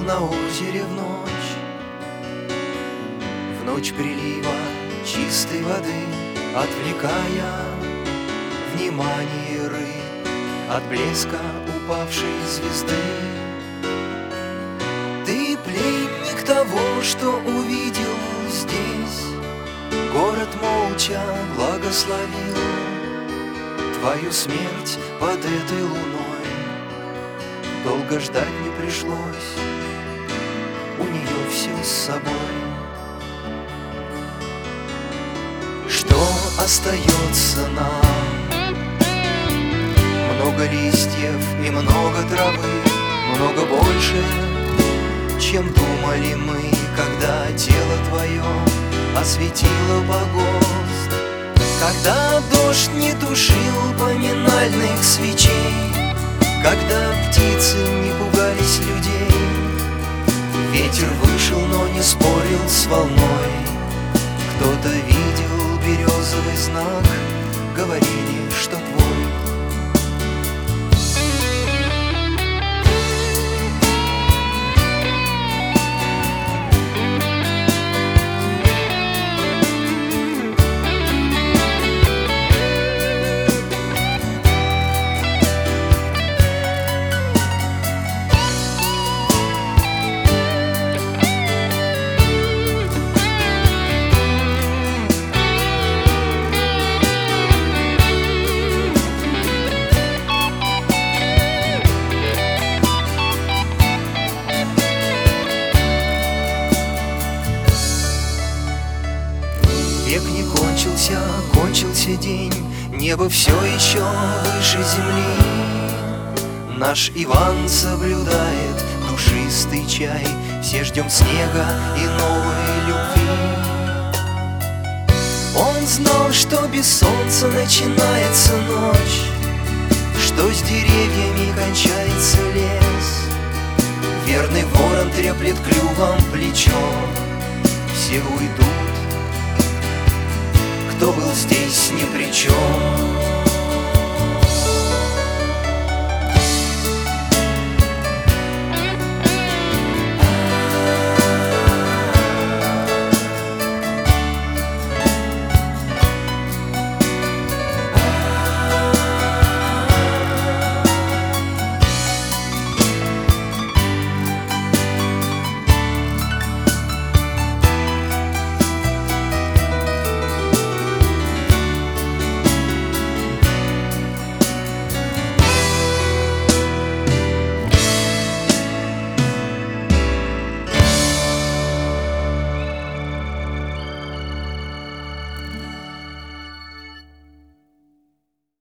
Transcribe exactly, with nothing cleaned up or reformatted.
на озере в ночь, в ночь прилива чистой воды, отвлекая внимание рыб от блеска упавшей звезды. Ты пленник того, что увидел здесь, город молча благословил твою смерть под этой луной. Долго ждать не пришлось, у нее все с собой. Что остается нам? Много листьев и много травы, много больше, чем думали мы, когда тело твое осветило погост, когда дождь не тушил поминальных свечей, когда птицы не пугались людей. Ветер вышел, но не спорил с волной. Кто-то видел березовый знак, говорили, что твой. Век не кончился, кончился день, небо все еще выше земли. Наш Иван соблюдает душистый чай, все ждем снега и новой любви. Он знал, что без солнца начинается ночь, что с деревьями кончается лес. Верный ворон треплет клювом плечо, все уйдут, кто был здесь ни при чем.